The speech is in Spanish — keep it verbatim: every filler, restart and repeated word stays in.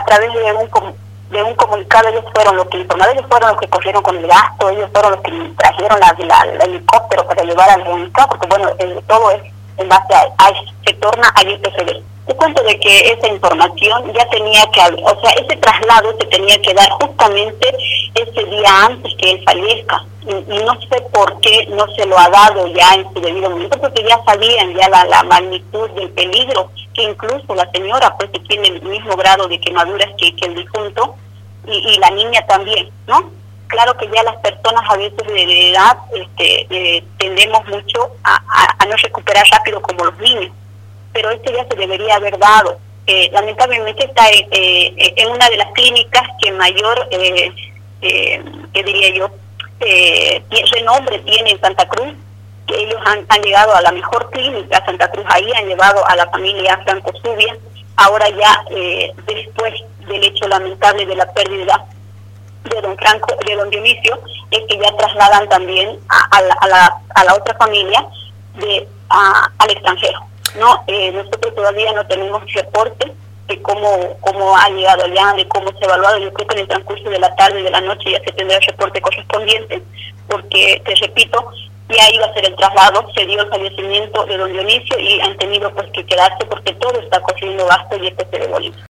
través de un de un comunicado, ellos fueron los que informaron, ellos fueron los que corrieron con el gasto, ellos fueron los que trajeron la, la, el helicóptero para llevar al comunicado, porque bueno, eh, todo es en base a, a se torna a I P C B. Te cuento de que esa información ya tenía que, o sea, ese traslado se tenía que dar justamente ese día antes que él fallezca, y, y no sé por qué no se lo ha dado ya en su debido momento, porque ya sabían ya la, la magnitud del peligro, que incluso la señora pues que tiene el mismo grado de quemaduras que, que el difunto, y, y la niña también, ¿no? Claro que ya las personas a veces de, de edad este, eh, tendemos mucho a, a, a no recuperar rápido como los niños, pero este ya se debería haber dado. Eh, lamentablemente está eh, eh, en una de las clínicas que mayor, eh, eh, ¿qué diría yo?, eh, renombre tiene en Santa Cruz, que ellos han, han llegado a la mejor clínica Santa Cruz, ahí han llevado a la familia Franco Zubia. Ahora ya eh, después del hecho lamentable de la pérdida de don Franco, de don Dionisio, es que ya trasladan también a, a, la, a, la, a la otra familia de a, al extranjero. No, eh, nosotros todavía no tenemos reporte de cómo cómo ha llegado allá, de cómo se ha evaluado. Yo creo que en el transcurso de la tarde y de la noche ya se tendrá el reporte correspondiente, porque, te repito, ya iba a ser el traslado, se dio el fallecimiento de don Dionisio y han tenido pues que quedarse porque todo está corriendo gasto y este se de Bolivia.